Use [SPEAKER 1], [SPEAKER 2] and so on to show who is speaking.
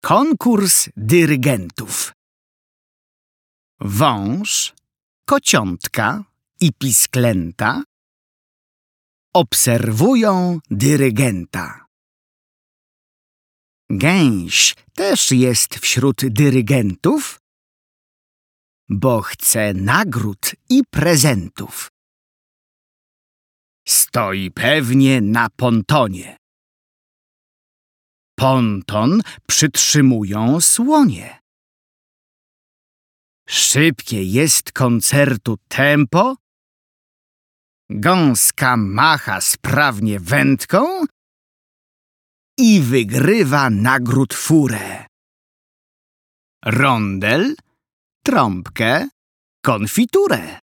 [SPEAKER 1] Konkurs dyrygentów. Wąż, kociątka i pisklęta obserwują dyrygenta. Gęś też jest wśród dyrygentów, bo chce nagród i prezentów. Stoi pewnie na pontonie. Ponton przytrzymują słonie. Szybkie jest koncertu tempo, gąska macha sprawnie wędką i wygrywa nagród furę. Rondel, trąbkę, konfiturę.